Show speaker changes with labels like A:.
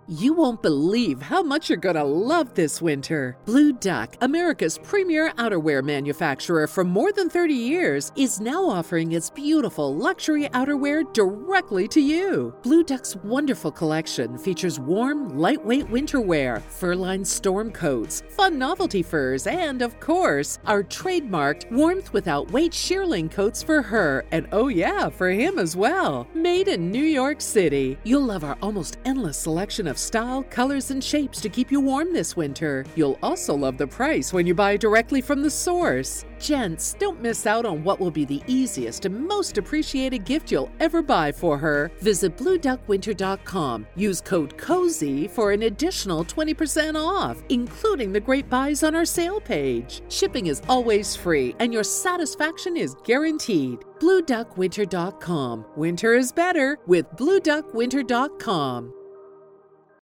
A: You won't believe how much you're gonna love this winter. Blue Duck, America's premier outerwear manufacturer for more than 30 years, is now offering its beautiful luxury outerwear directly to you. Blue Duck's wonderful collection features warm, lightweight winter wear, fur-lined storm coats, fun novelty furs, and, of course, our trademarked warmth without weight shearling coats for her, and oh yeah, for him as well. Made in New York City. You'll love our almost endless selection of style, colors, and shapes to keep you warm this winter. You'll also love the price when you buy directly from the source. Gents, don't miss out on what will be the easiest and most appreciated gift you'll ever buy for her. Visit BlueDuckWinter.com. Use code COZY for an additional 20% off, including the great buys on our sale page. Shipping is always free, and your satisfaction is guaranteed. BlueDuckWinter.com. Winter is better with BlueDuckWinter.com.